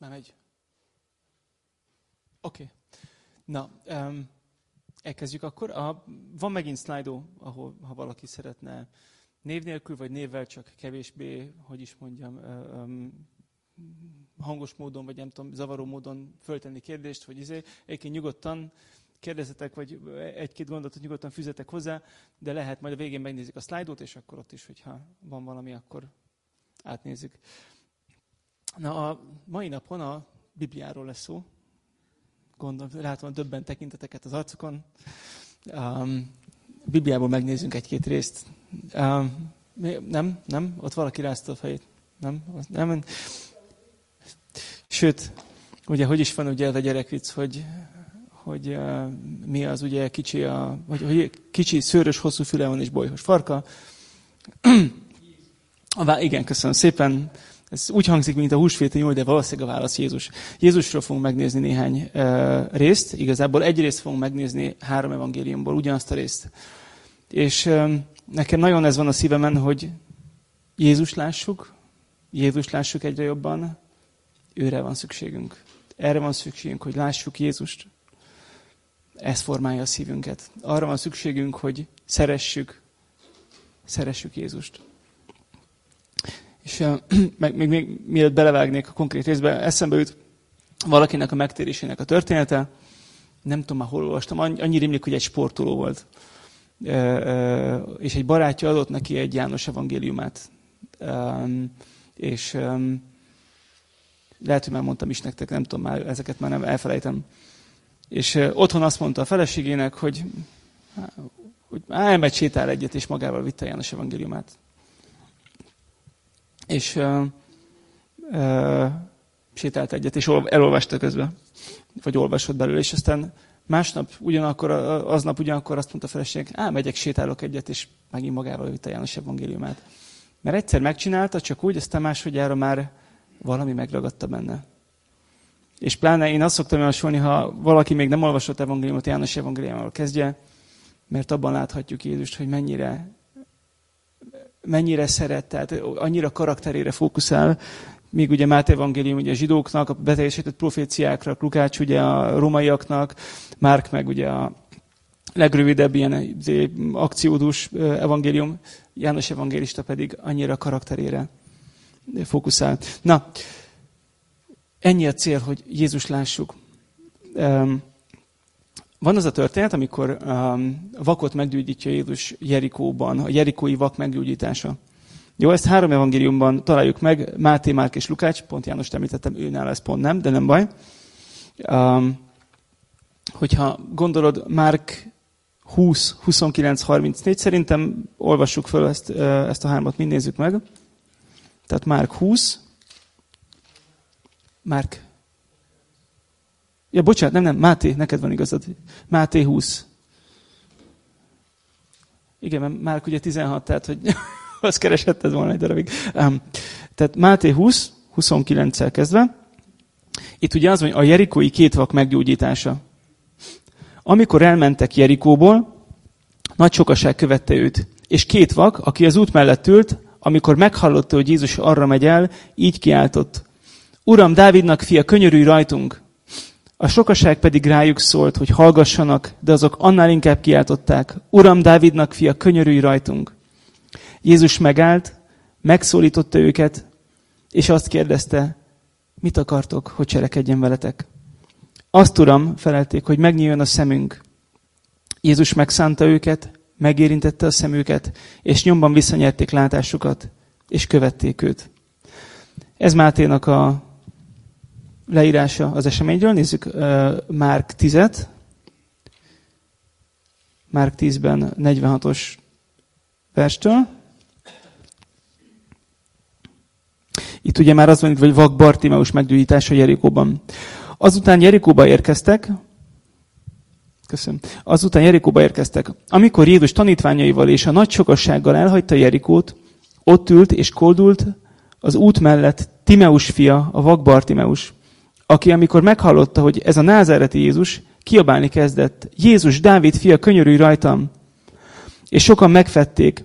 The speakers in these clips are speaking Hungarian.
Már megy. Oké. Na, elkezdjük akkor. Van megint Slido, ahol ha valaki szeretne név nélkül, vagy névvel csak kevésbé, hogy is mondjam, hangos módon, vagy nem tudom, zavaró módon föltenni kérdést, hogy egyébként nyugodtan kérdezzetek, vagy egy-két gondolatot nyugodtan fűzetek hozzá, de lehet, majd a végén megnézik a Slido-t, és akkor ott is, hogyha van valami, akkor átnézzük. Na, a mai napon a Bibliáról lesz szó. Gondolom, látom a döbben tekinteteket az arcokon. Bibliából megnézzünk egy-két részt. Nem? Ott valaki rázta a fejét. Nem? Sőt, ugye, hogy is van ugye ez a gyerekvicc, hogy mi az ugye hogy kicsi, szőrös, hosszú füle van és bolyhos farka. Igen, köszönöm szépen. Ez úgy hangzik, mint a húsvéti nyúl, de valószínűleg a válasz Jézus. Jézusról fogunk megnézni néhány részt. Igazából egy részt fogunk megnézni 3 evangéliumból, ugyanazt a részt. És nekem nagyon ez van a szívemen, hogy Jézust lássuk egyre jobban. Őre van szükségünk. Erre van szükségünk, hogy lássuk Jézust. Ez formálja a szívünket. Arra van szükségünk, hogy szeressük Jézust. És még mielőtt belevágnék a konkrét részbe, eszembe jut valakinek a megtérésének a története. Nem tudom már hol olvastam, annyi rémlik, hogy egy sportoló volt. És egy barátja adott neki egy János evangéliumát. És lehet, hogy már mondtam is nektek, nem tudom már, ezeket már nem elfelejtem. És otthon azt mondta a feleségének, hogy elmegy sétál egyet, és magával vitte a János evangéliumát. És sétált egyet, és elolvasta közben, vagy olvasott belőle, és aztán másnap aznap ugyanakkor azt mondta a feleség, megyek, sétálok egyet, és megint magával vitte a János evangéliumát. Mert egyszer megcsinálta, csak úgy, aztán másodjára már valami megragadta benne. És pláne én azt szoktam javasolni, ha valaki még nem olvasott evangéliumot, János evangéliumával kezdje, mert abban láthatjuk Jézust, hogy mennyire szeret, tehát annyira karakterére fókuszál, míg ugye Máté evangélium ugye a zsidóknak, a beteljesített proféciákra, Lukács ugye a rómaiaknak, Márk meg ugye a legrövidebb ilyen akciódús evangélium, János evangélista pedig annyira karakterére fókuszál. Na, ennyi a cél, hogy Jézus lássuk. Van az a történet, amikor vakot meggyógyítja Jézus Jerikóban, a jerikói vak meggyógyítása. Jó, ezt 3 evangéliumban találjuk meg, Máté, Márk és Lukács, pont Jánost említettem, őnála ez pont nem, de nem baj. Hogyha gondolod, Márk 20, 29, 34, szerintem olvassuk föl ezt a 3-at, mind nézzük meg. Tehát Márk 20, ja, bocsánat, nem, Máté, neked van igazad. Máté 20. Igen, mert Márk ugye 16, tehát hogy azt kereshetted volna egy darabig. Tehát Máté 20, 29-szel kezdve. Itt ugye az van, hogy a jerikói 2 vak meggyógyítása. Amikor elmentek Jerikóból, nagy sokaság követte őt. És 2 vak, aki az út mellett ült, amikor meghallotta, hogy Jézus arra megy el, így kiáltott. Uram, Dávidnak fia, könyörülj rajtunk! A sokaság pedig rájuk szólt, hogy hallgassanak, de azok annál inkább kiáltották. Uram, Dávidnak fia, könyörülj rajtunk! Jézus megállt, megszólította őket, és azt kérdezte, mit akartok, hogy cselekedjen veletek? Azt, Uram, felelték, hogy megnyíljon a szemünk. Jézus megszánta őket, megérintette a szemüket, és nyomban visszanyerték látásukat, és követték őt. Ez Máténak a leírása az eseményről. Nézzük Márk 10-et. Márk 10-ben 46-os verstől. Itt ugye már az van, hogy vak Bartimeus meggyógyítása Jerikóban. Azután Jerikóba érkeztek. Amikor Jézus tanítványaival és a nagy sokassággal elhagyta Jerikót, ott ült és koldult az út mellett Timeus fia, a vak Bartimeus, aki amikor meghallotta, hogy ez a názáreti Jézus, kiabálni kezdett. Jézus, Dávid fia, könyörülj rajtam! És sokan megfedték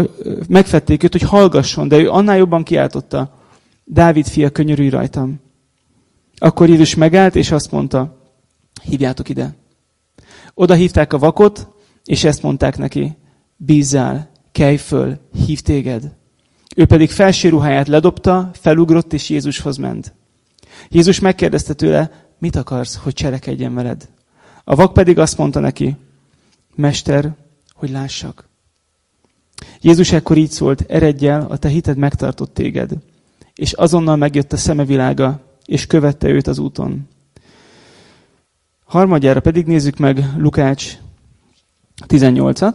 őt, hogy hallgasson, de ő annál jobban kiáltotta. Dávid fia, könyörülj rajtam! Akkor Jézus megállt, és azt mondta, hívjátok ide. Oda hívták a vakot, és ezt mondták neki, bízzál, kelj föl, hív téged. Ő pedig felső ruháját ledobta, felugrott, és Jézushoz ment. Jézus megkérdezte tőle, mit akarsz, hogy cselekedjen veled? A vak pedig azt mondta neki, Mester, hogy lássak. Jézus ekkor így szólt, eredj el, a te hited megtartott téged. És azonnal megjött a szeme világa, és követte őt az úton. Harmadjára pedig nézzük meg Lukács 18-at.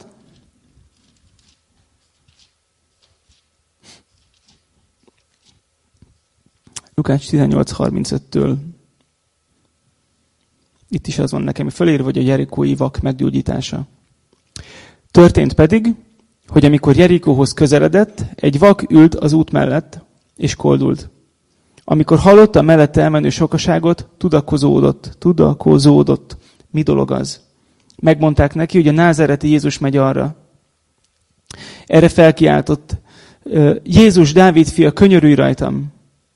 Lukács 18:35-től. Itt is az van nekem fölírva, hogy a jerikói vak meggyógyítása. Történt pedig, hogy amikor Jerikóhoz közeledett, egy vak ült az út mellett, és koldult. Amikor hallotta a mellette elmenő sokaságot, tudakozódott. Mi dolog az? Megmondták neki, hogy a názáreti Jézus megy arra. Erre felkiáltott, Jézus, Dávid fia, könyörülj rajtam!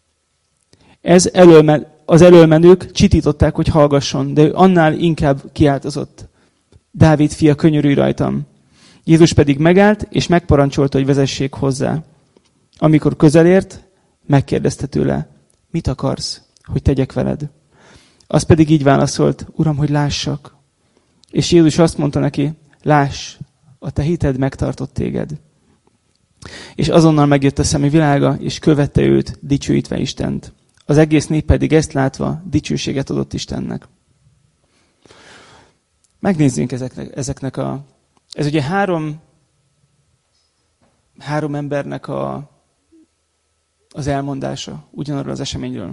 Az elölmenők csitították, hogy hallgasson, de ő annál inkább kiáltozott. Dávid fia, könyörülj rajtam! Jézus pedig megállt, és megparancsolta, hogy vezessék hozzá. Amikor közelért, megkérdezte tőle, mit akarsz, hogy tegyek veled? Az pedig így válaszolt, Uram, hogy lássak. És Jézus azt mondta neki, láss, a te hited megtartott téged. És azonnal megjött a szeme világa, és követte őt, dicsőítve Istent. Az egész nép pedig ezt látva dicsőséget adott Istennek. Megnézzünk ezeknek a... Ez ugye három embernek az elmondása ugyanarról az eseményről.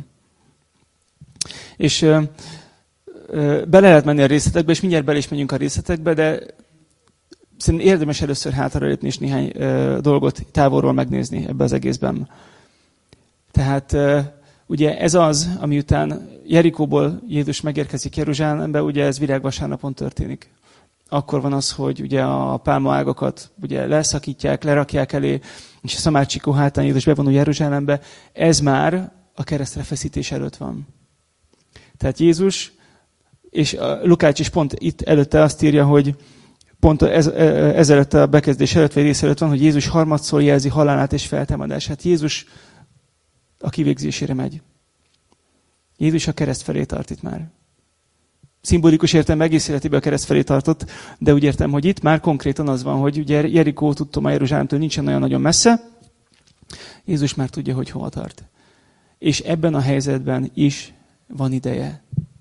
És be lehet menni a részletekbe, és mindjárt bele is menjünk a részletekbe, de szerintem érdemes először hátra lépni, és néhány dolgot távolról megnézni ebbe az egészben. Tehát ugye ez az, ami után Jerikóból Jézus megérkezik Jeruzsálembe, ugye ez virágvasárnapon történik. Akkor van az, hogy ugye a pálmaágakat ugye leszakítják, lerakják elé, és a szamácsikó hátán Jézus bevonul Jeruzsálembe. Ez már a keresztre feszítés előtt van. Tehát Jézus, és Lukács is pont itt előtte azt írja, hogy pont ezelőtt a bekezdés előtt, vagy rész előtt van, hogy Jézus harmadszor jelzi halálát és feltámadását. Jézus a kivégzésére megy. Jézus a kereszt felé tart itt már. Szimbolikus értelemben egész életében a kereszt felé tartott, de úgy értem, hogy itt már konkrétan az van, hogy ugye Jerikó, tudtom, a Jeruzsálemtől nincsen olyan nagyon messze, Jézus már tudja, hogy hova tart. És ebben a helyzetben is van ideje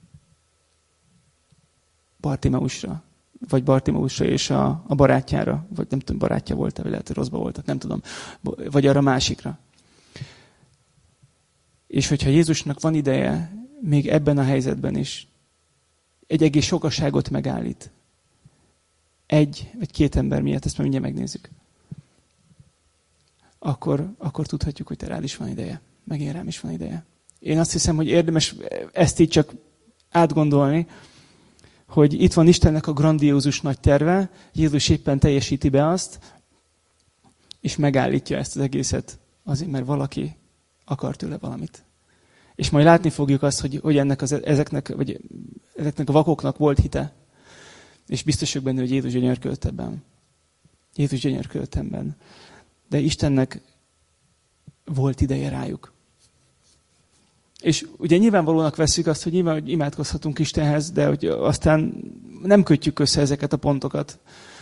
Bartimeusra, vagy Bartimeusra és a barátjára, vagy nem tudom, barátja volt-e, vagy lehet, hogy rosszba voltak, nem tudom, vagy arra másikra. És hogyha Jézusnak van ideje, még ebben a helyzetben is, egy egész sokaságot megállít. Egy vagy két ember miatt, ezt már mindjárt megnézzük. Akkor tudhatjuk, hogy te rád is van ideje. Meg én rám is van ideje. Én azt hiszem, hogy érdemes ezt így csak átgondolni, hogy itt van Istennek a grandiózus nagy terve, Jézus éppen teljesíti be azt, és megállítja ezt az egészet azért, mert valaki akar tőle valamit. És majd látni fogjuk azt, hogy ezeknek a vakoknak volt hite. És biztosak benne, hogy Jézus gyönyörködött ebben. Jézus gyönyörködött ebben. De Istennek volt ideje rájuk. És ugye nyilvánvalónak vesszük azt, hogy nyilván imádkozhatunk Istenhez, de hogy aztán nem kötjük össze ezeket a pontokat.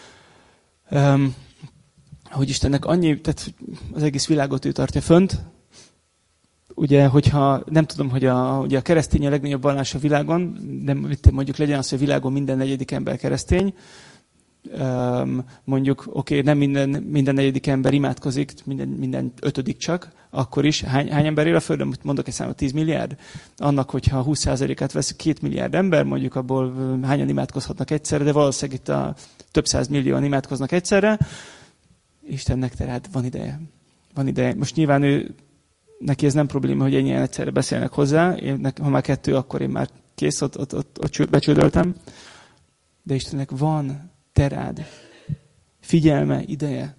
Hogy Istennek tehát az egész világot ő tartja fönt. Ugye, hogyha nem tudom, hogy ugye a keresztény a legnagyobb vallás a világon, de mondjuk legyen az, hogy a világon minden negyedik ember keresztény. Mondjuk, oké, nem minden negyedik ember imádkozik, minden ötödik csak, akkor is. Hány ember él a Földön? Mondok egy számot, 10 milliárd? Annak, hogyha 20%-át veszük, 2 milliárd ember, mondjuk abból hányan imádkozhatnak egyszerre, de valószínűleg itt a több 100 millióan imádkoznak egyszerre. Istennek tehát van ideje. Van ideje. Most nyilván neki ez nem probléma, hogy ennyien egyszerre beszélnek hozzá. Ha már 2, akkor én már kész, ott becsődöltem. De Istennek van terád, figyelme, ideje.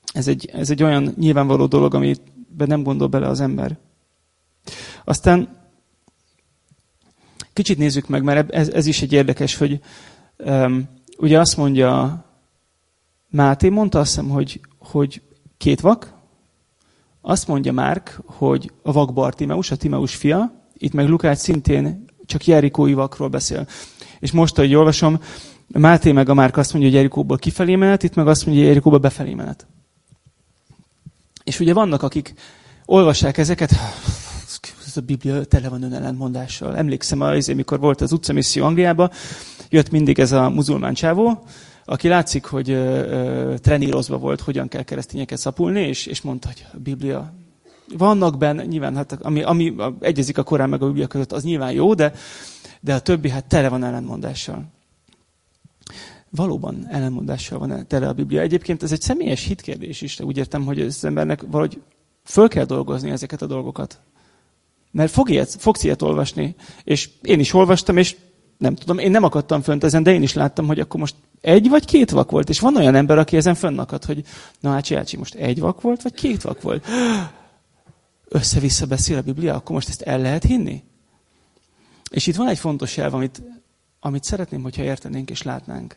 Ez egy olyan nyilvánvaló dolog, amiben nem gondol bele az ember. Aztán Kicsit nézzük meg, mert ez is egy érdekes, hogy ugye azt mondja, Máté mondta, azt hiszem, hogy 2 vak, azt mondja Márk, hogy a vak Bartimeus, a Timeus fia, itt meg Lukács szintén csak jerikói vakról beszél. És most, ahogy olvasom, Máté meg a Márk azt mondja, hogy Jerikóból kifelé menet, itt meg azt mondja, hogy Jerikóból befelé menet. És ugye vannak, akik olvassák ezeket, ez a Biblia tele van önellentmondással. Emlékszem, amikor volt az utcamisszió Angliában, jött mindig ez a muzulmán csávó, aki látszik, hogy trenírozva volt, hogyan kell keresztényeket szapulni, és mondta, hogy a Biblia vannak benne, nyilván hát, ami egyezik a Korán meg a Biblia között, az nyilván jó, de a többi hát tele van ellentmondással. Valóban ellentmondással van tele a Biblia. Egyébként ez egy személyes hitkérdés is, de úgy értem, hogy az embernek valahogy föl kell dolgozni ezeket a dolgokat. Mert fogsz ilyet olvasni, és én is olvastam, és nem tudom, én nem akadtam fönt ezen, de én is láttam, hogy akkor most 1 vagy 2 vak volt. És van olyan ember, aki ezen fönnakad, hogy na ácsi, most 1 vak volt, vagy 2 vak volt. Össze-vissza beszél a Biblia, akkor most ezt el lehet hinni? És itt van egy fontos jelv, amit szeretném, hogyha értenénk és látnánk.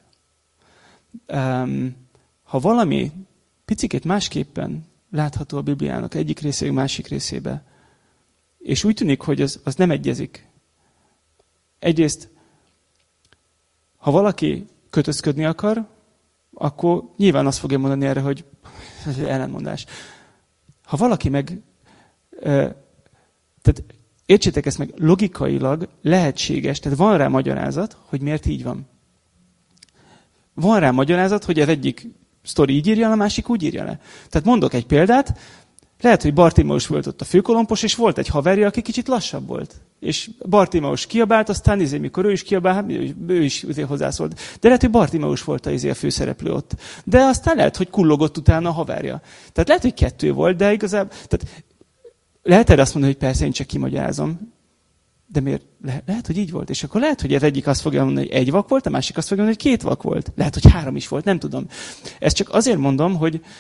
Ha valami picikét másképpen látható a Bibliának egyik részéig, másik részébe, és úgy tűnik, hogy az nem egyezik. Egyrészt, ha valaki kötözködni akar, akkor nyilván azt fogja mondani erre, hogy ez egy ellentmondás. Ha valaki meg, tehát értsétek ezt meg, logikailag lehetséges, tehát van rá magyarázat, hogy miért így van. Van rá magyarázat, hogy az egyik sztori így írja, a másik úgy írja le. Tehát mondok egy példát, lehet, hogy Bartimeus volt ott a főkolompos, és volt egy haverja, aki kicsit lassabb volt. És Bartimeus kiabált, aztán mikor ő is kiabált, ő is hozzászólt. De lehet, hogy Bartimeus volt a főszereplő ott. De aztán lehet, hogy kullogott utána a haverja. Tehát lehet, hogy 2 volt, de igazából... Tehát lehet erre azt mondani, hogy persze én csak kimagyarázom. De miért? Lehet, hogy így volt. És akkor lehet, hogy az egyik azt fogja mondani, hogy 1 vak volt, a másik azt fogja mondani, hogy 2 vak volt. Lehet, hogy 3 is volt, nem tudom. Ezt csak azért mondom,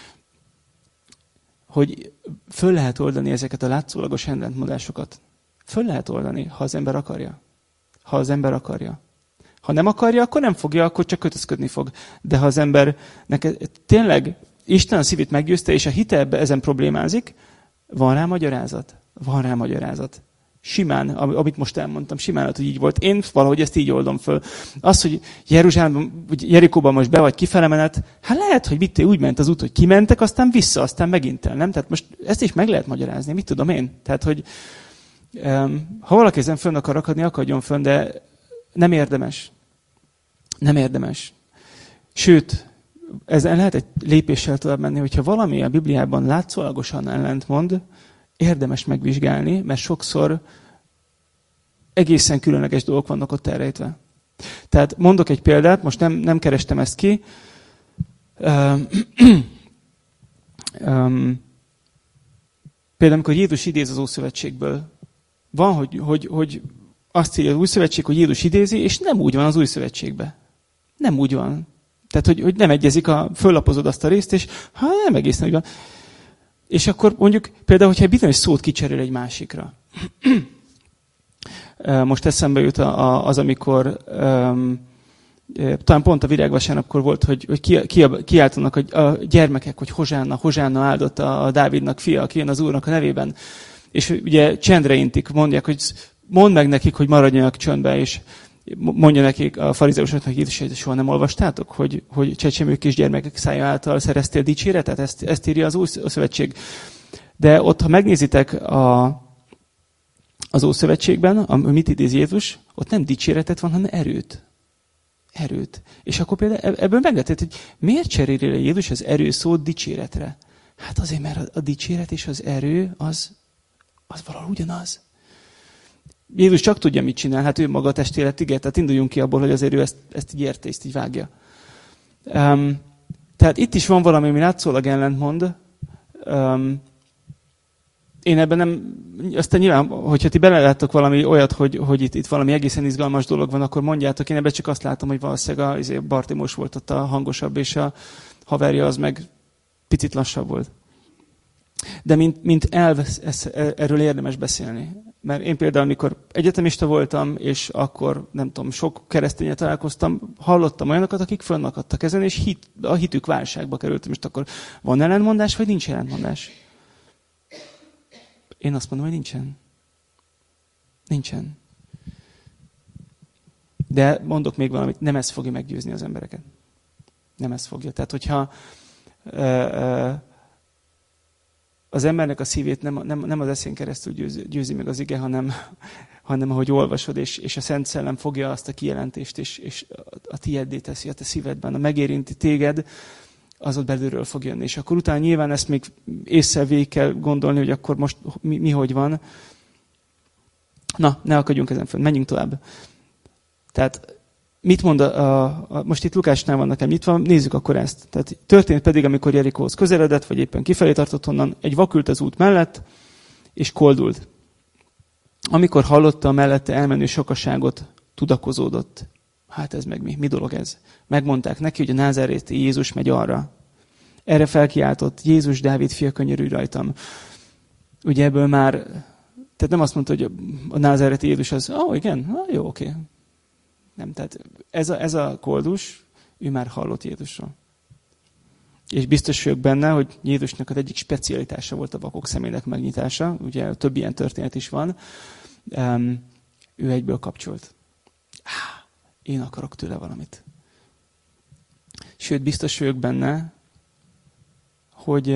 hogy föl lehet oldani ezeket a látszólagos ellentmondásokat. Föl lehet oldani, ha az ember akarja. Ha az ember akarja. Ha nem akarja, akkor nem fogja, akkor csak kötözködni fog. De ha az ember tényleg Isten a szívét meggyőzte, és a hite ezen problémázik, van rá magyarázat. Van rá magyarázat. Simán, amit most elmondtam, simán, hogy így volt. Én valahogy ezt így oldom föl. Az, hogy Jeruzsálemben, vagy Jerikóban most be vagy kifele menet, hát lehet, hogy úgy ment az út, hogy kimentek, aztán vissza, aztán megint el, nem? Tehát most ezt is meg lehet magyarázni, mit tudom én? Tehát, hogy ha valaki ezen fönn akar akadni, akadjon fönn, de nem érdemes. Nem érdemes. Sőt, ezen lehet egy lépéssel tovább menni, hogyha valami a Bibliában látszólagosan ellentmond, érdemes megvizsgálni, mert sokszor egészen különleges dolgok vannak ott elrejtve. Tehát mondok egy példát, most nem kerestem ezt ki. Például, amikor Jézus idéz az Ószövetségből, van, hogy azt írja az Újszövetség, hogy Jézus idézi, és nem úgy van az Újszövetségben. Nem úgy van. Tehát, hogy nem egyezik, föllapozod azt a részt, és nem egészen úgy van. És akkor mondjuk például, hogyha egy bizonyos szót kicserél egy másikra. Most eszembe jut az, amikor talán pont a virágvasárnapkor volt, hogy kiáltanak a gyermekek, hogy Hozsánna áldott a Dávidnak fia, aki jön az Úrnak a nevében. És ugye csendre intik, mondják, hogy mondd meg nekik, hogy maradjanak csöndbe, és mondja nekik a farizeusoknak, hogy soha nem olvastátok, hogy csecsemő kisgyermekek szája által szereztél dicséretet? Ezt írja az Ószövetség. De ott, ha megnézitek az Ószövetségben, mit idéz Jézus, ott nem dicséretet van, hanem erőt. Erőt. És akkor például ebből meg lehet, hogy miért cseréli le Jézus az erő szót dicséretre? Hát azért, mert a dicséret és az erő az valahol ugyanaz. Jézus csak tudja, mit csinál, hát ő maga a testélet ígért, tehát induljunk ki abból, hogy azért ő ezt így érte, ezt így vágja. Tehát itt is van valami, ami látszólag ellentmond. Én ebben nem, aztán nyilván, hogyha ti beleláttok valami olyat, hogy itt valami egészen izgalmas dolog van, akkor mondjátok, én ebben csak azt látom, hogy valószínűleg Bartimeus volt ott a hangosabb, és a haverja az meg picit lassabb volt. De mint elv, erről érdemes beszélni. Mert én például, amikor egyetemista voltam, és akkor, nem tudom, sok keresztényel találkoztam, hallottam olyanokat, akik fönnakadtak ezen, és a hitük válságba kerültem. Most akkor van ellentmondás, vagy nincs ellentmondás? Én azt mondom, hogy nincsen. Nincsen. De mondok még valamit, nem ez fogja meggyőzni az embereket. Nem ez fogja. Tehát, hogyha az embernek a szívét nem az eszén keresztül győzi meg az ige, hanem ahogy olvasod, és a Szent Szellem fogja azt a kijelentést, és a tiéddé teszi, a te szívedben, a megérinti téged, az ott belülről fog jönni. És akkor utána nyilván ezt még észre végig kell gondolni, hogy akkor most mi hogy van. Na, ne akadjunk ezen föl, menjünk tovább. Tehát mit mond most itt Lukásnál van nekem nyitva, nézzük akkor ezt. Tehát történt pedig, amikor Jerikóhoz közeledett, vagy éppen kifelé tartott onnan, egy vak ült az út mellett, és koldult. Amikor hallotta a mellette elmenő sokaságot, tudakozódott. Hát ez meg mi? Mi dolog ez? Megmondták neki, hogy a názáréti Jézus megy arra. Erre felkiáltott, Jézus, Dávid fia, könyörülj rajtam. Ugye ebből már, tehát nem azt mondta, hogy a názáréti Jézus az, igen, jó, oké. Nem, tehát ez a koldus, ő már hallott Jézusról. És biztos vagyok benne, hogy Jézusnak az egyik specialitása volt a vakok szemének megnyitása. Ugye több ilyen történet is van. Ő egyből kapcsolt. Én akarok tőle valamit. Sőt, biztos vagyok benne, hogy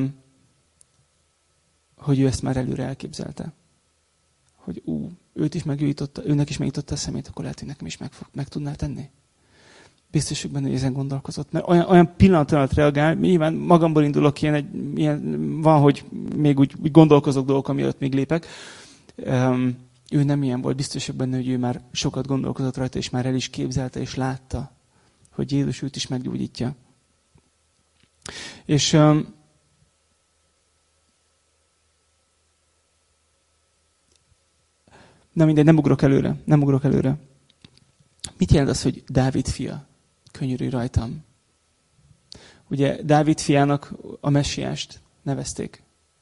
ő ezt már előre elképzelte. Hogy őnek is megnyitotta a szemét, akkor lehet, hogy nekem is meg tudná tenni. Biztos vagyok benne, hogy ezen gondolkozott. Mert olyan pillanat alatt reagál, nyilván magamból indulok, ilyen van, hogy még úgy gondolkozok dolgok, amiatt még lépek. Ő nem ilyen volt, biztos vagyok benne, hogy ő már sokat gondolkozott rajta, és már el is képzelte, és látta, hogy Jézus őt is meggyógyítja. És na mindegy, nem ugrok előre. Mit jelent az, hogy Dávid fia? Könyörülj rajtam. Ugye Dávid fiának a messiást nevezték.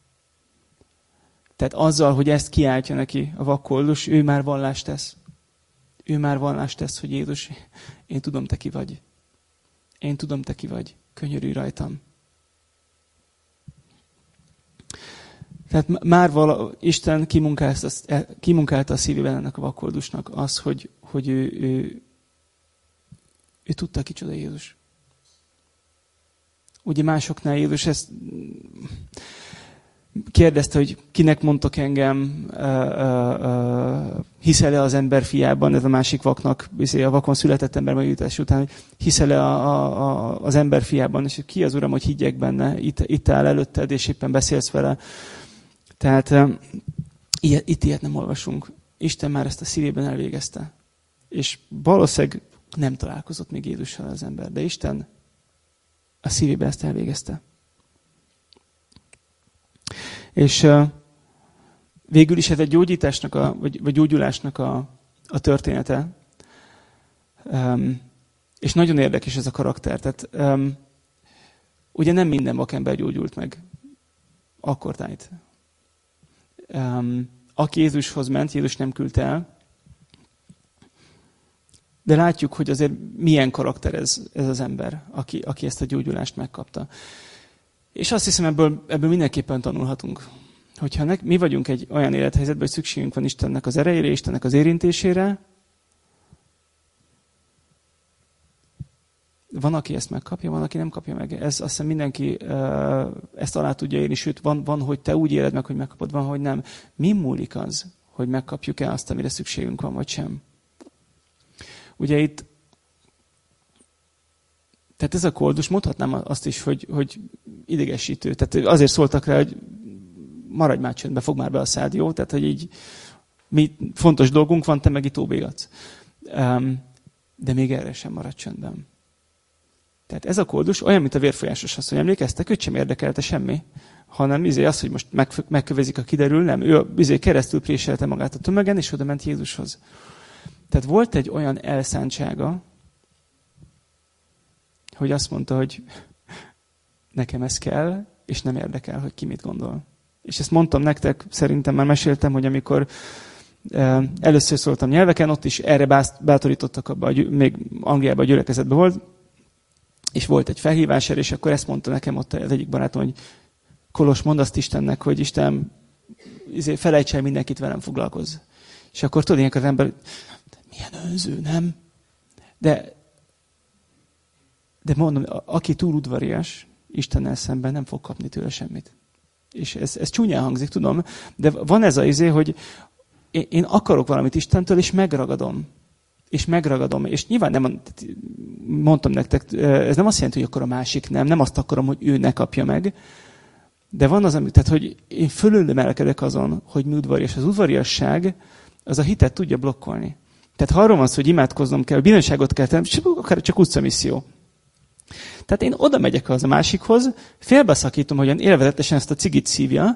Tehát azzal, hogy ezt kiáltja neki a vakkoldus, ő már vallást tesz. Ő már vallást tesz, hogy Jézus, én tudom, te ki vagy. Én tudom, te ki vagy. Könyörülj rajtam. Tehát már Isten kimunkálta a szívében ennek a vakkoldusnak az, hogy ő tudta, kicsoda Jézus. Ugye másoknál Jézus ezt kérdezte, hogy kinek mondtok engem, hiszel-e az ember fiában, ez a másik vaknak, a vakon született ember megjutatás után, hogy hiszel-e az ember fiában, és ki az Uram, hogy higgyek benne, itt áll előtted, és éppen beszélsz vele. Tehát itt ilyet nem olvasunk. Isten már ezt a szívében elvégezte. És valószínűleg nem találkozott még Jézussal az ember, de Isten a szívében ezt elvégezte. És végül is ez egy gyógyításnak, vagy gyógyulásnak a története. És nagyon érdekes ez a karakter. Tehát, ugye nem minden vakember gyógyult meg akkortájt. Aki Jézushoz ment, Jézus nem küldte el. De látjuk, hogy azért milyen karakter ez az ember, aki ezt a gyógyulást megkapta. És azt hiszem, ebből mindenképpen tanulhatunk. Hogyha mi vagyunk egy olyan élethelyzetben, hogy szükségünk van Istennek az erejére, Istennek az érintésére, van, aki ezt megkapja, van, aki nem kapja meg. Ez azt hiszem mindenki ezt alá tudja érni, sőt, van, hogy te úgy éled meg, hogy megkapod, van, hogy nem. Mi múlik az, hogy megkapjuk-e azt, amire szükségünk van, vagy sem? Ugye itt, tehát ez a koldus, mondhatnám azt is, hogy idegesítő. Tehát azért szóltak rá, hogy maradj már csöndbe, fog már be a szád, jó? Tehát, hogy így mi fontos dolgunk van, te meg itt óbégatsz. De még erre sem maradj csöndben. Tehát ez a koldus olyan, mint a vérfolyásos asszony. Emlékeztek, őt sem érdekelte semmi, hanem az, hogy most megkövezik, a kiderül, nem. Ő keresztül préselte magát a tömegen, és oda ment Jézushoz. Tehát volt egy olyan elszántsága, hogy azt mondta, hogy nekem ez kell, és nem érdekel, hogy ki mit gondol. És ezt mondtam nektek, szerintem már meséltem, hogy amikor először szóltam nyelveken, ott is erre bátorítottak abba, még Angliában a gyülekezetben volt, és volt egy felhívás erre, és akkor ezt mondta nekem ott az egyik barátom, hogy Kolos, mondd azt Istennek, hogy Isten, felejts el mindenkit, velem foglalkozz. És akkor tudod, ilyenkor az ember, milyen önző, nem? De mondom, aki túl udvarias, Istennel szemben nem fog kapni tőle semmit. És ez csúnyán hangzik, tudom, de van ez a hogy én akarok valamit Istentől, és megragadom. És nyilván nem mondtam nektek, ez nem azt jelenti, hogy akkor a másik nem azt akarom, hogy ő ne kapja meg, de van az, tehát, hogy én fölülemelkedek azon, hogy mi udvarias. Az udvariasság az a hitet tudja blokkolni. Tehát ha arról van szó, hogy imádkoznom kell, bizonyságot kell tennem, akár csak utcamisszió. Tehát én oda megyek az a másikhoz, félbeszakítom, hogyan élvezetesen ezt a cigit szívja,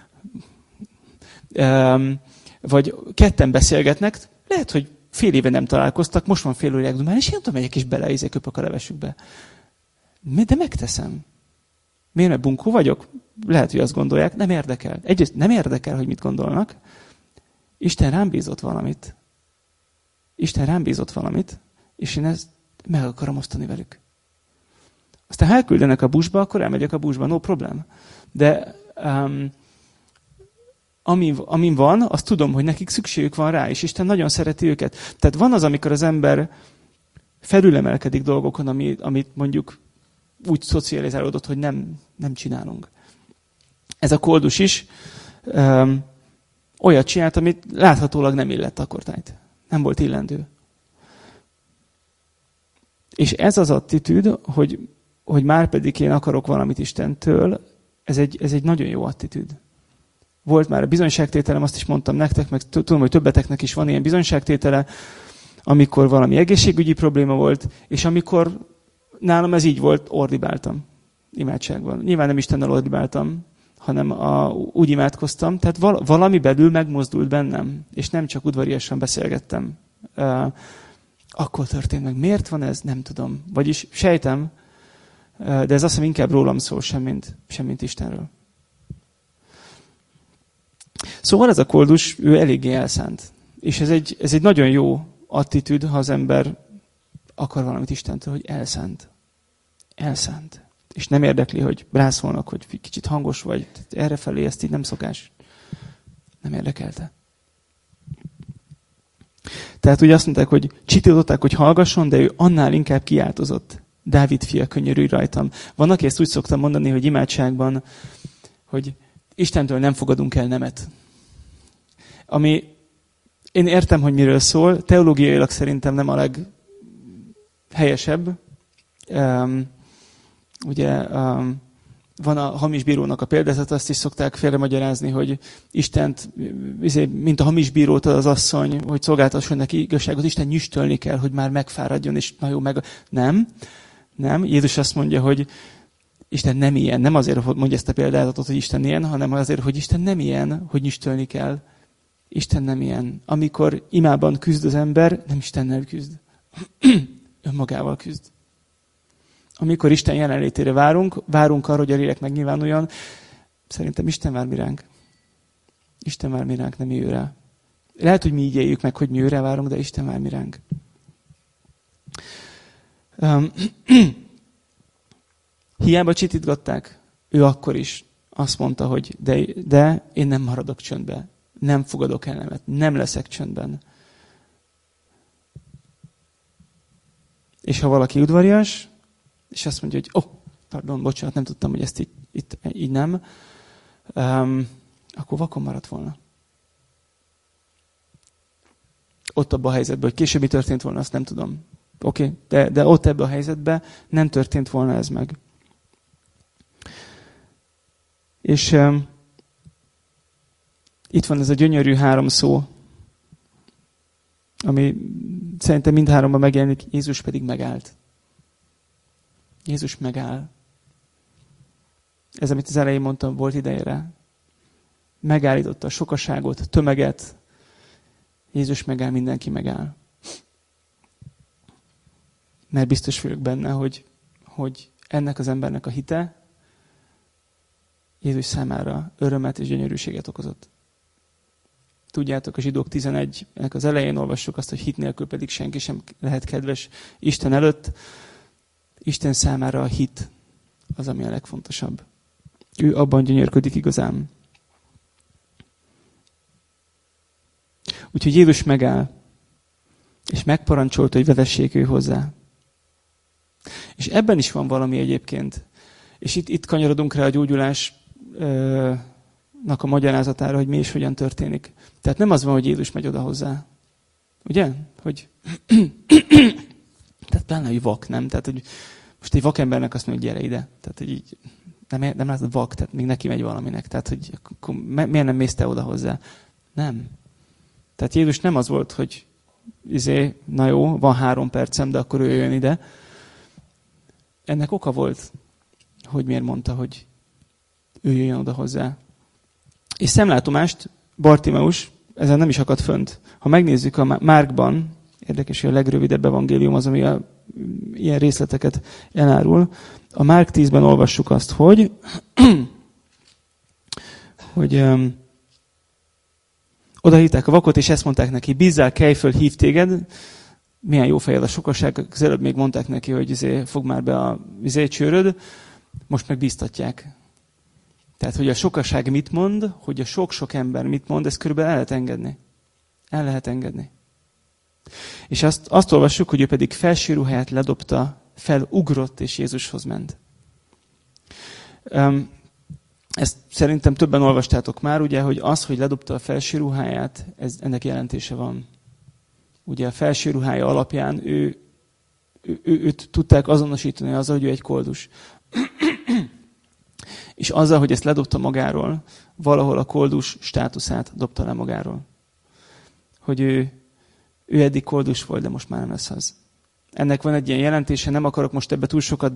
vagy ketten beszélgetnek, lehet, hogy fél éve nem találkoztak, most van fél óráig dumálni, és én oda megyek és köpök a levesükbe. De megteszem. Miért, mert bunkó vagyok? Lehet, hogy azt gondolják, nem érdekel. Egyrészt nem érdekel, hogy mit gondolnak. Isten rám bízott valamit, és én ezt meg akarom osztani velük. Aztán ha elküldenek a buszba, akkor elmegyek a buszba, no problem. De amin van, azt tudom, hogy nekik szükségük van rá, és Isten nagyon szereti őket. Tehát van az, amikor az ember felülemelkedik dolgokon, amit mondjuk úgy szocializálódott, hogy nem csinálunk. Ez a koldus is olyat csinált, amit láthatólag nem illett akkortájt. Nem volt illendő. És ez az attitűd, hogy már pedig én akarok valamit Istentől, ez egy nagyon jó attitűd. Volt már a bizonyságtételem, azt is mondtam nektek, meg tudom, hogy többeteknek is van ilyen bizonyságtétele, amikor valami egészségügyi probléma volt, és amikor nálam ez így volt, ordibáltam imádságban. Nyilván nem Istennel ordibáltam, hanem úgy imádkoztam, tehát valami belül megmozdult bennem, és nem csak udvariasan beszélgettem. Akkor történt meg. Miért van ez? Nem tudom. Vagyis sejtem, de ez azt hiszem inkább rólam szól, semmint Istenről. Szóval ez a koldus, ő eléggé elszánt. És ez egy nagyon jó attitűd, ha az ember akar valamit Istentől, hogy elszánt. Elszánt. És nem érdekli, hogy rászólnak, hogy kicsit hangos vagy. Errefelé ezt így nem szokás. Nem érdekelte. Tehát ugye azt mondták, hogy csitították, hogy hallgasson, de ő annál inkább kiáltozott. Dávid fia, könyörülj rajtam. Van, aki ezt úgy szoktam mondani, hogy imádságban, hogy Istentől nem fogadunk el nemet. Ami én értem, hogy miről szól, teológiailag szerintem nem a leghelyesebb. Van a hamis bírónak a példázat, azt is szokták félremagyarázni, hogy Istent, mint a hamis bírót az asszony, hogy szolgáltasson neki igazságot, Isten nyüstölni kell, hogy már megfáradjon, és na jó, Nem. Jézus azt mondja, hogy Isten nem ilyen. Nem azért, hogy mondja ezt a példázatot, hogy Isten ilyen, hanem azért, hogy Isten nem ilyen, hogy nyüstölni kell. Isten nem ilyen. Amikor imában küzd az ember, nem Istennel küzd. Önmagával küzd. Amikor Isten jelenlétére várunk arra, hogy a lélek megnyilvánuljon, szerintem Isten vár mi ránk. Isten vár mi ránk, nem mi ő rá. Lehet, hogy mi így éljük meg, hogy mi őre várunk, de Isten vár mi ránk. Hiába csitítgatták, ő akkor is azt mondta, hogy de én nem maradok csöndbe, nem fogadok el nemet, nem leszek csöndben. És ha valaki udvarias, és azt mondja, hogy pardon, bocsánat, nem tudtam, hogy ezt így nem, akkor vakon maradt volna. Ott abban a helyzetben, hogy később mi történt volna, azt nem tudom. Oké, de ott ebben a helyzetben nem történt volna ez meg. És itt van ez a gyönyörű 3 szó, ami szerintem mindháromban megjelenik, Jézus pedig megállt. Jézus megáll. Ez, amit az elején mondtam, volt idejére. Megállította a sokaságot, a tömeget. Jézus megáll, mindenki megáll. Mert biztos vagyok benne, hogy ennek az embernek a hite Jézus számára örömet és gyönyörűséget okozott. Tudjátok, a Zsidók 11-nek az elején olvassuk azt, hogy hit nélkül pedig senki sem lehet kedves Isten előtt. Isten számára a hit az, ami a legfontosabb. Ő abban gyönyörködik igazán. Úgyhogy Jézus megáll, és megparancsolta, hogy vezessék ő hozzá. És ebben is van valami egyébként. És itt kanyarodunk rá a gyógyulásnak a magyarázatára, hogy mi és hogyan történik. Tehát nem az van, hogy Jézus megy oda hozzá. Ugye? Hogy tehát pláne, hogy vak, nem? Tehát, hogy most egy vakembernek azt mondja, hogy gyere ide. Tehát, hogy így nem látod vak, tehát még neki megy valaminek. Tehát, hogy akkor miért nem mész te oda hozzá? Nem. Tehát Jézus nem az volt, hogy na jó, van 3 percem, de akkor ő jön ide. Ennek oka volt, hogy miért mondta, hogy ő jöjjön oda hozzá. És szemlátomást Bartimeus ezen nem is akadt fönt. Ha megnézzük a Márkban, érdekes, hogy a legrövidebb evangélium az, ami ilyen részleteket elárul. A Márk 10-ben olvassuk azt, hogy oda hívták a vakot, és ezt mondták neki, bízzál, kelj föl, hív téged. Milyen jó fejed a sokaság. Az előbb még mondták neki, hogy fog már be a csőröd. Most meg bíztatják. Tehát, hogy a sokaság mit mond, hogy a sok-sok ember mit mond, ezt körülbelül el lehet engedni. El lehet engedni. És azt olvassuk, hogy ő pedig felső ruháját ledobta, felugrott, és Jézushoz ment. Ezt szerintem többen olvastátok már, ugye, hogy az, hogy ledobta a felső ruháját, ennek jelentése van. Ugye a felső ruhája alapján őt tudták azonosítani azzal, hogy ő egy koldus. És azzal, hogy ezt ledobta magáról, valahol a koldus státuszát dobta le magáról. Hogy ő eddig koldus volt, de most már nem lesz az. Ennek van egy ilyen jelentése, nem akarok most ebbe túl sokat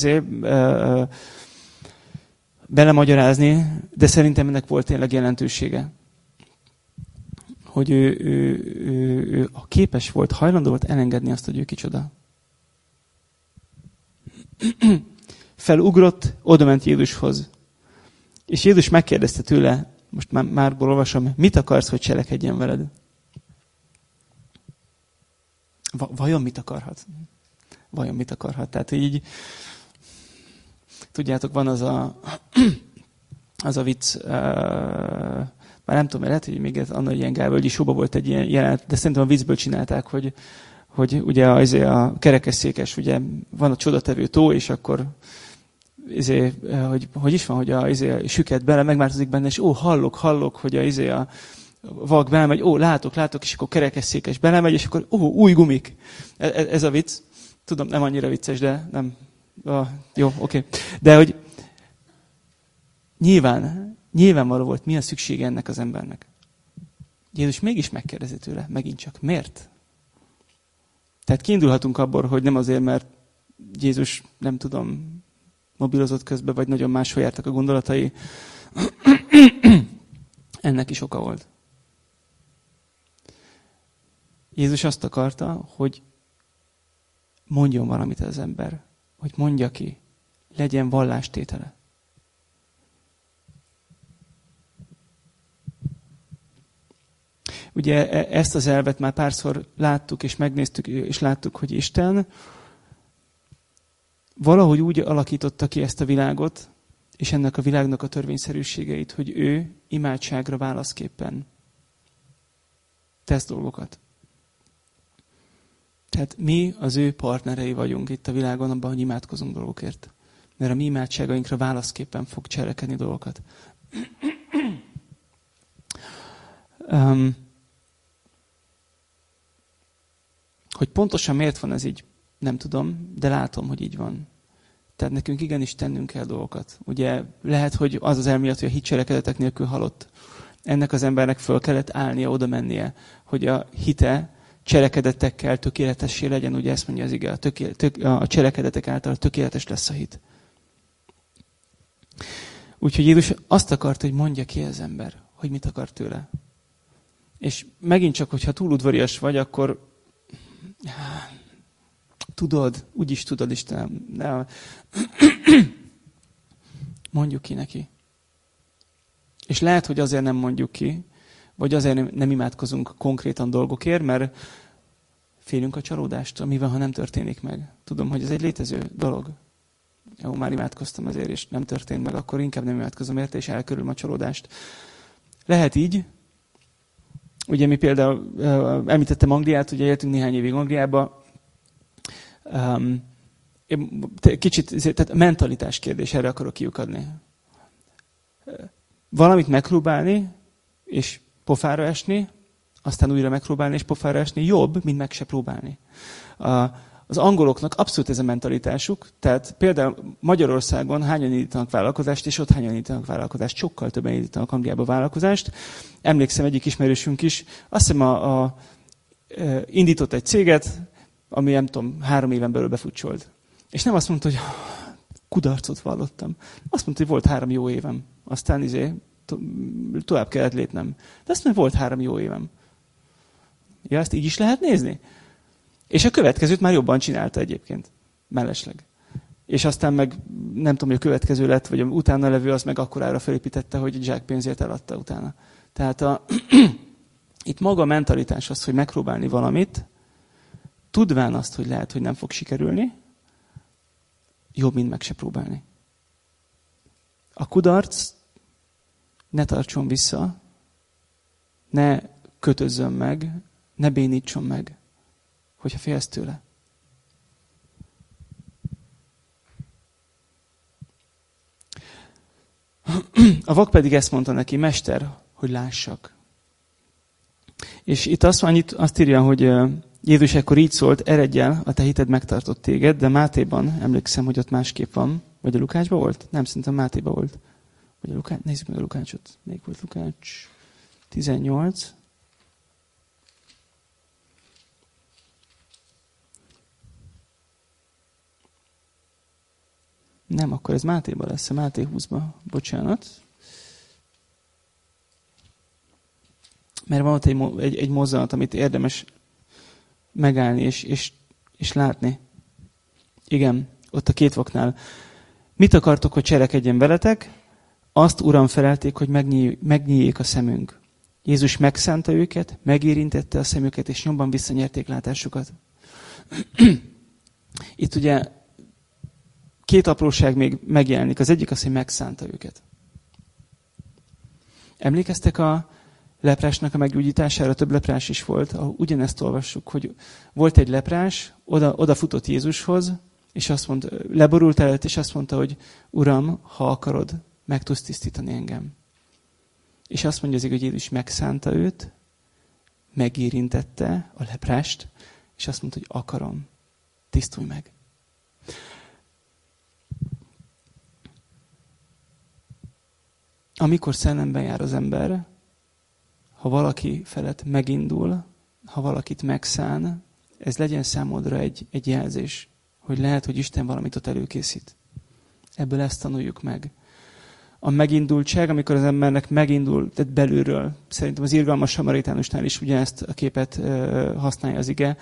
belemagyarázni, de szerintem ennek volt tényleg jelentősége. Hogy ő képes volt, hajlandó volt elengedni azt, hogy ő kicsoda. Felugrott, odament Jézushoz. És Jézus megkérdezte tőle, most már olvasom, mit akarsz, hogy cselekedjen veled? Vajon mit akarhat? Vajon mit akarhat? Tehát így, tudjátok, van az a vicc, már nem tudom, lehet, hogy még annak ilyen Gálvölgyi Showban volt egy ilyen jelenet, de szerintem a viccből csinálták, hogy ugye a kerekesszékes, ugye van a csodatevő tó, és akkor hogy is van, hogy a süket bele megváltozik benne, és hallok, hogy a vak belemegy, látok, és akkor kerekesszékes belemegy, és akkor új gumik. Ez a vicc. Tudom, nem annyira vicces, de nem. Jó, oké. De hogy nyilvánvaló volt, mi a szüksége ennek az embernek. Jézus mégis megkérdezi tőle, megint csak, miért? Tehát kiindulhatunk abból, hogy nem azért, mert Jézus, nem tudom, mobilozott közben, vagy nagyon máshol jártak a gondolatai. Ennek is oka volt. Jézus azt akarta, hogy mondjon valamit az ember. Hogy mondja ki. Legyen vallástétele. Ugye ezt az elvet már párszor láttuk, és megnéztük, és láttuk, hogy Isten valahogy úgy alakította ki ezt a világot, és ennek a világnak a törvényszerűségeit, hogy ő imádságra válaszképpen tesz dolgokat. Tehát mi az ő partnerei vagyunk itt a világon abban, hogy imádkozunk dolgokért. Mert a mi imádságainkra válaszképpen fog cselekedni dolgokat. Hogy pontosan miért van ez így, nem tudom, de látom, hogy így van. Tehát nekünk igenis tennünk kell dolgokat. Ugye lehet, hogy az elmélet, hogy a hit cselekedetek nélkül halott. Ennek az embernek föl kellett állnia, oda mennie, hogy a hite cselekedetekkel tökéletessé legyen, ugye ezt mondja az ige, a cselekedetek által tökéletes lesz a hit. Úgyhogy Jézus azt akart, hogy mondja ki az ember, hogy mit akar tőle. És megint csak, hogyha túl udvarias vagy, akkor tudod, úgyis tudod, Istenem. Mondjuk ki neki. És lehet, hogy azért nem mondjuk ki, vagy azért nem imádkozunk konkrétan dolgokért, mert félünk a csalódástól, mi van, ha nem történik meg. Tudom, hogy ez egy létező dolog. Jó, már imádkoztam ezért, és nem történt meg, akkor inkább nem imádkozom érte, és elkerülöm a csalódást. Lehet így. Ugye mi például említettem Angliát, ugye éltünk néhány évig Angliába. Kicsit, tehát mentalitás kérdés, erre akarok kiukadni. Valamit megpróbálni, és pofára esni, aztán újra megpróbálni, és pofára esni, jobb, mint meg se próbálni. Az angoloknak abszolút ez a mentalitásuk, tehát például Magyarországon hányan indítanak vállalkozást, és ott hányan indítanak vállalkozást, sokkal többen indítanak Angliába vállalkozást. Emlékszem, egyik ismerősünk is, azt hiszem indított egy céget, ami nem tudom, 3 éven belül befutcsolt. És nem azt mondta, hogy kudarcot vallottam. Azt mondta, hogy volt 3 jó évem. Aztán tovább kellett lépnem. De azt mondta, hogy volt 3 jó évem. Ja, ezt így is lehet nézni? És a következőt már jobban csinálta egyébként. Mellesleg. És aztán meg nem tudom, hogy a következő lett, vagy utána levő, az meg akkorára felépítette, hogy zsákpénzért eladta utána. Tehát itt maga a mentalitás az, hogy megpróbálni valamit, tudván azt, hogy lehet, hogy nem fog sikerülni, jobb, mint meg se próbálni. A kudarc ne tartson vissza, ne kötözzön meg, ne bénítson meg, hogyha félsz tőle. A vak pedig ezt mondta neki, mester, hogy lássak. És itt azt írja, hogy Jézus ekkor így szólt, eredj el, a te hited megtartott téged, de Mátéban, emlékszem, hogy ott másképp van. Vagy a Lukácsban volt? Nem, szerintem Mátéban volt. Vagy a Lukács, nézzük meg a Lukácsot. Még volt Lukács 18. Nem, akkor ez Mátéban lesz, a Máté 20-ban. Bocsánat. Mert van ott egy mozzanat, amit érdemes megállni és látni. Igen, ott a 2 vaknál. Mit akartok, hogy cselekedjen veletek? Azt, Uram, felelték, hogy megnyíljék a szemünk. Jézus megszánta őket, megérintette a szemüket, és nyomban visszanyerték látásukat. Itt ugye 2 apróság még megjelenik. Az egyik az, hogy megszánta őket. Emlékeztek a leprásnak a meggyógyítására? Több leprás is volt. Ugyanezt olvassuk, hogy volt egy leprás, oda futott Jézushoz, és azt mondta, leborult előtt, és azt mondta, hogy Uram, ha akarod, meg tudsz tisztítani engem. És azt mondja, hogy Jézus megszánta őt, megérintette a leprást, és azt mondta, hogy akarom, tisztulj meg. Amikor szellemben jár az ember, ha valaki felett megindul, ha valakit megszán, ez legyen számodra egy jelzés, hogy lehet, hogy Isten valamit ott előkészít. Ebből ezt tanuljuk meg. A megindultság, amikor az embernek megindul, tehát belülről, szerintem az irgalmas samaritánusnál is ugyanezt a képet használja az ige.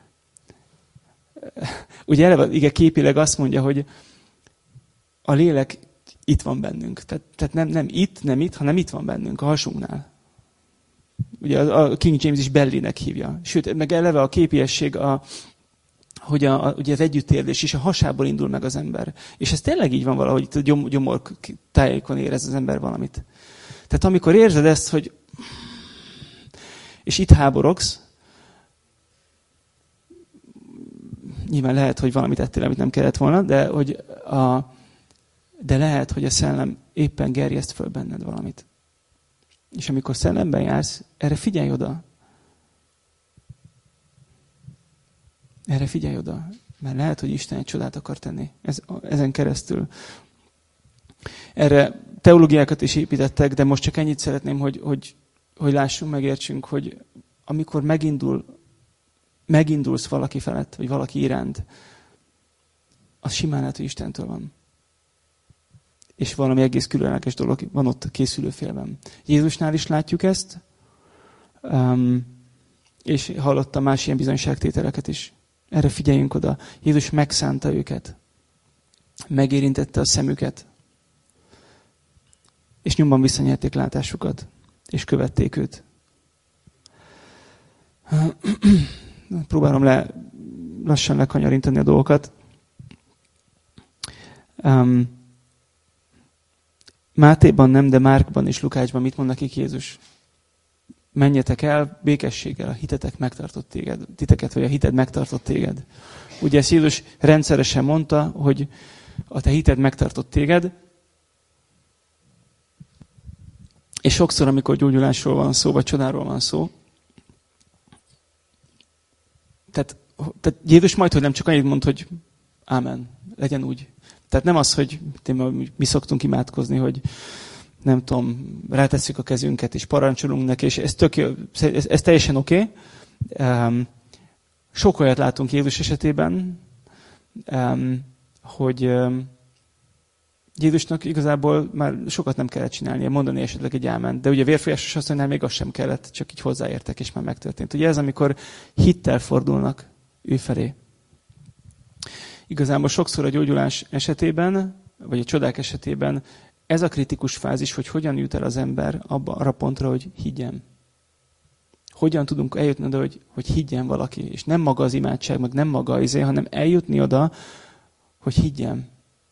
Ugye eleve az ige képileg azt mondja, hogy a lélek itt van bennünk. Tehát nem itt, hanem itt van bennünk, a hasunknál. Ugye a King James is Bellinek hívja. Sőt, meg eleve a képiesség, hogy ugye az együttérzés is a hasából indul meg az ember. És ez tényleg így van valahogy, itt a gyomor tájékon érez az ember valamit. Tehát amikor érzed ezt, hogy és itt háborogsz, nyilván lehet, hogy valamit ettél, amit nem kellett volna, de lehet, hogy a szellem éppen gerjeszt föl benned valamit. És amikor szellemben jársz, erre figyelj oda. Erre figyelj oda. Mert lehet, hogy Isten egy csodát akar tenni ezen keresztül. Erre teológiákat is építettek, de most csak ennyit szeretném, hogy lássunk, megértsünk, hogy amikor megindulsz valaki felett, vagy valaki iránt, az simán lehet, hogy Istentől van. És valami egész különleges dolog van ott a készülőfélben. Jézusnál is látjuk ezt, és hallottam más ilyen bizonyságtételeket is. Erre figyeljünk oda. Jézus megszánta őket. Megérintette a szemüket. és nyomban visszanyerték látásukat, és követték őt. Próbálom lassan lekanyarintani a dolgokat. Mátéban nem, de Márkban és Lukácsban mit mond nekik Jézus? Menjetek el békességgel, a hitetek megtartott titeket, vagy a hited megtartott téged. Ugye ezt Jézus rendszeresen mondta, hogy a te hited megtartott téged, és sokszor, amikor gyógyulásról van szó, vagy csodáról van szó, tehát Jézus majdhogy nem csak annyit mond, hogy ámen, legyen úgy. Tehát nem az, hogy mi szoktunk imádkozni, hogy nem tudom, rátesszük a kezünket, és parancsolunk neki, és ez teljesen oké. Sok olyat látunk Jézus esetében, hogy Jézusnak igazából már sokat nem kellett csinálnia, mondani esetleg egy áment. De ugye a vérfolyásos asszonynál még az sem kellett, csak így hozzáértek, és már megtörtént. Ugye ez, amikor hittel fordulnak ő felé. Igazából sokszor a gyógyulás esetében, vagy a csodák esetében ez a kritikus fázis, hogy hogyan jut el az ember arra pontra, hogy higgyen. Hogyan tudunk eljutni oda, hogy higgyen valaki. És nem maga az imádság, meg nem maga az hanem eljutni oda, hogy higgyen.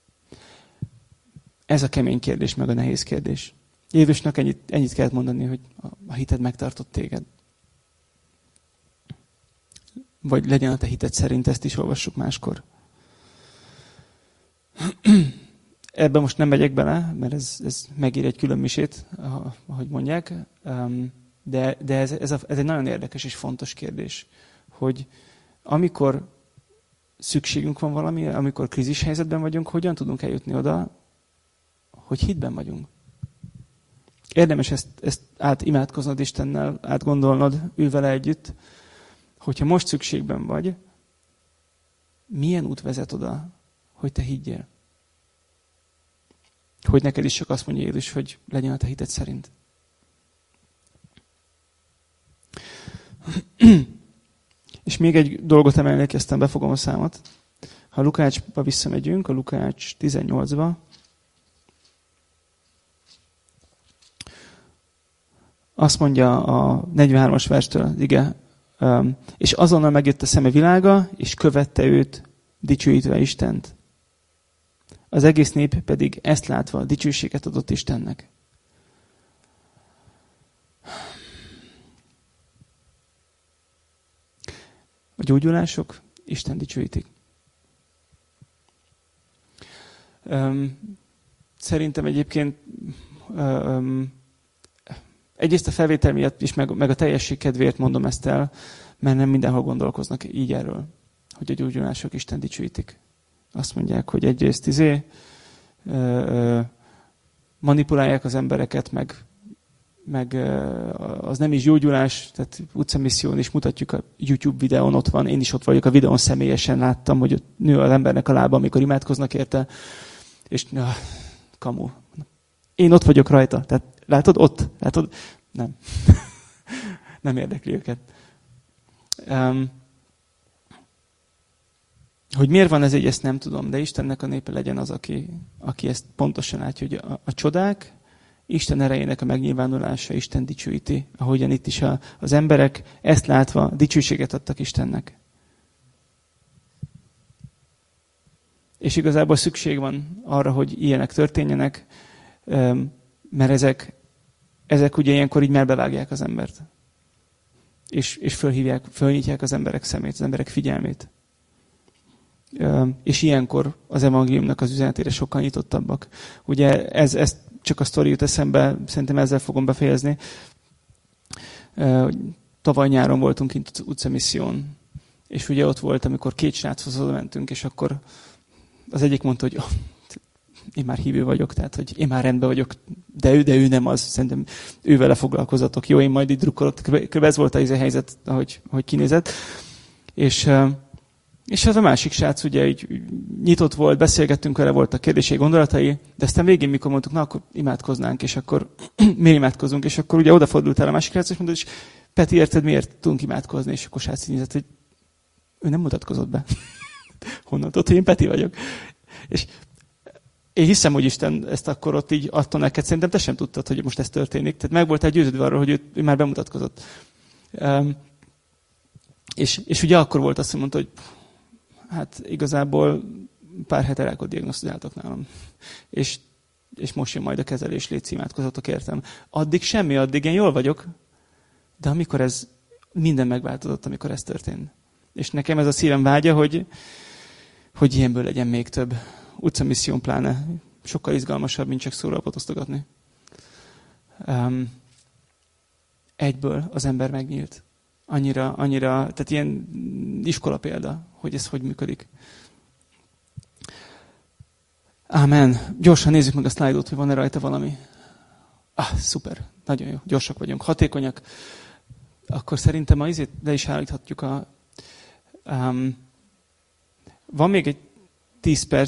Ez a kemény kérdés, meg a nehéz kérdés. Jézusnak ennyit kellett mondani, hogy a hited megtartott téged. Vagy legyen a te hited szerint, ezt is olvassuk máskor. Ebben most nem megyek bele, mert ez megír egy külön misét, ahogy mondják. De ez egy nagyon érdekes és fontos kérdés, hogy amikor szükségünk van valami, amikor krízis helyzetben vagyunk, hogyan tudunk eljutni oda, hogy hitben vagyunk. Érdemes ezt átimádkoznod Istennel, átgondolnod, ül vele együtt, hogyha most szükségben vagy, milyen út vezet oda, hogy te higgyél. Hogy neked is csak azt mondja Jézus, hogy legyen a te hited szerint. És még egy dolgot emelnék, aztán befogom a számot. Ha Lukácsba visszamegyünk, a Lukács 18-ba, azt mondja a 43-as verstől, igen, és azonnal megjött a szeme világa, és követte őt, dicsőítve Istent. Az egész nép pedig ezt látva dicsőséget adott Istennek. A gyógyulások Isten dicsőítik. Szerintem egyébként egyrészt a felvétel miatt is, meg a teljesség kedvéért mondom ezt el, mert nem mindenhol gondolkoznak így erről, hogy a gyógyulások Isten dicsőítik. Azt mondják, hogy egyrészt manipulálják az embereket, meg az nem is gyógyulás, tehát utcamisszión is mutatjuk, a YouTube videón ott van, én is ott vagyok a videón, személyesen láttam, hogy ott nő az embernek a lába, amikor imádkoznak érte, és kamu. Én ott vagyok rajta, tehát látod ott? Látod? Nem. Nem érdekli őket. Hogy miért van ez így, ezt nem tudom, de Istennek a népe legyen az, aki ezt pontosan látja, hogy a csodák, Isten erejének a megnyilvánulása, Isten dicsőíti, ahogyan itt is az emberek ezt látva dicsőséget adtak Istennek. És igazából szükség van arra, hogy ilyenek történjenek, mert ezek ugye ilyenkor így melbevágják az embert. És fölnyitják az emberek szemét, az emberek figyelmét. És ilyenkor az evangéliumnak az üzenetére sokkal nyitottabbak. Ugye ez csak a sztori jut eszembe, szerintem ezzel fogom befejezni. Tavaly nyáron voltunk kint az utcamisszión, és ugye ott volt, amikor két sráchoz oda mentünk, és akkor az egyik mondta, hogy én már hívő vagyok, tehát hogy én már rendben vagyok, de ő nem az, szerintem ővele foglalkozatok. Jó, én majd itt drukkolok. Kb. Ez volt a helyzet, ahogy kinézett. És az a másik srác ugye így nyitott volt, beszélgettünk vele, voltak kérdései, gondolatai, de aztán végén, mikor mondtuk, na akkor imádkoznánk, és akkor miért imádkozunk, és akkor ugye odafordultál a másik srác, és mondod, és Peti, érted, miért tudunk imádkozni, és akkor srác nézett, hogy ő nem mutatkozott be. Honnan tudod, hogy én Peti vagyok. én hiszem, hogy Isten ezt akkor ott így adta neked. Szerintem te sem tudtad, hogy most ez történik. Tehát meg voltál győződve arról, hogy ő már bemutatkozott. És ugye akkor volt azt, hogy mondta, hogy hát igazából pár hete rákot diagnosztizáltak nálam. És most jön majd a kezelés, légy imádkozatok értem. Addig semmi, addig én jól vagyok. De amikor ez minden megváltozott, amikor ez történt. És nekem ez a szívem vágya, hogy ilyenből legyen még több. Utcamisszión pláne. Sokkal izgalmasabb, mint csak szólalapot osztogatni. Egyből az ember megnyílt. Annyira, tehát ilyen iskola példa, hogy ez hogy működik. Ámen. Gyorsan nézzük meg a szlájdot, hogy van-e rajta valami. Szuper. Nagyon jó. Gyorsak vagyunk. Hatékonyak. Akkor szerintem le is állíthatjuk van még egy 10 perc,